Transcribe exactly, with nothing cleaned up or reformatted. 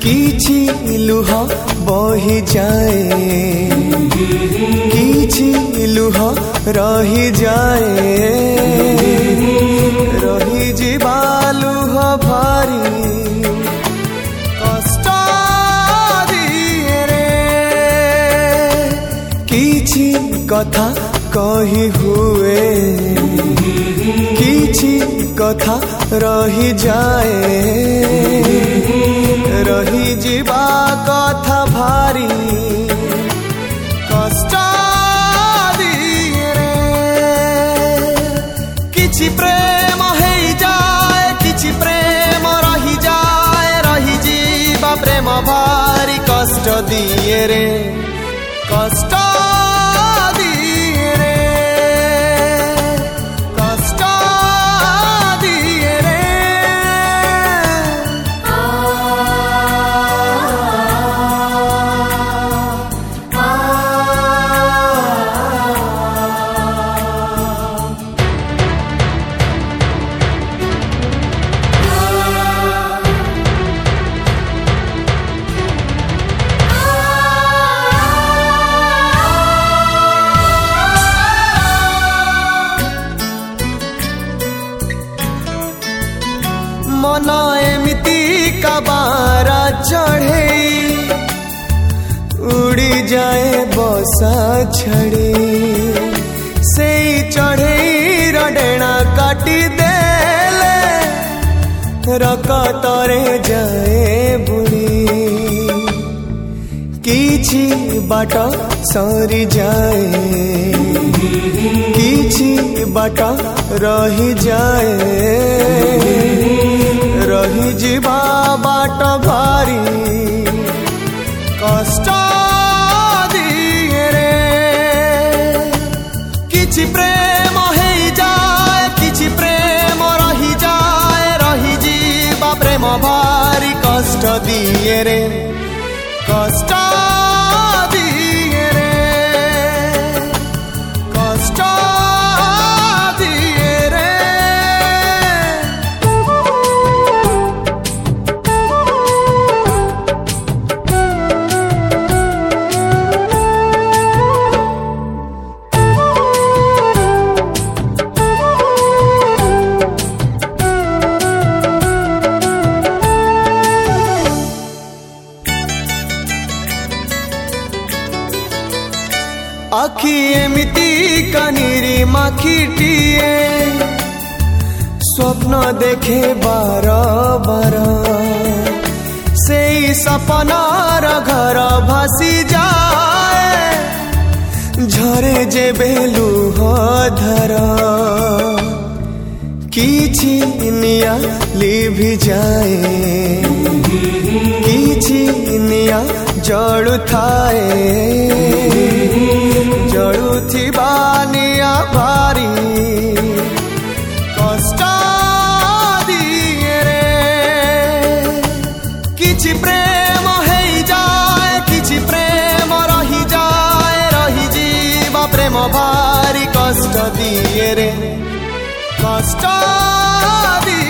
किछि लुह बही जाए किछि लुह रही जाए रही जीवा लुह भारी कष्ट दिए रे किछि कथा कही हुए किछि कथा रही जाए रही जीवा कथा भारी कष्ट दिए रे किछि प्रेम है जाए किछि प्रेम रही जाए रही जीवा प्रेम भारी कष्ट दिए रे कष्ट मन एमिति कबारा चढ़े उड़ी जाए बसा छड़े से चढ़े रडेणा काटी देले रकतरे जाए बुड़ी किछि बाट सरी जाए किछि बाट रही जाए रही जीवा बाट भारी कष्ट दिए रे किछि प्रेम है जाए किछि प्रेम रही जाए रही जीवा प्रेम भारी कष्ट दिए रे कष्ट दिए रे कष्ट आखि एमिति कनिरी माखिटिए स्वप्न देखे बार बार से सपनार घर भासी जाए झरे जे बेलुह धर किछि निया लिभि जाए किछि निया जड़ु थाए जड़ुथिबा निया भारी कष्ट दिए रे किछि प्रेम है जाए किछि प्रेम रही जाए रही जीवा प्रेम भारी कष्ट दिए रे कष्ट दिए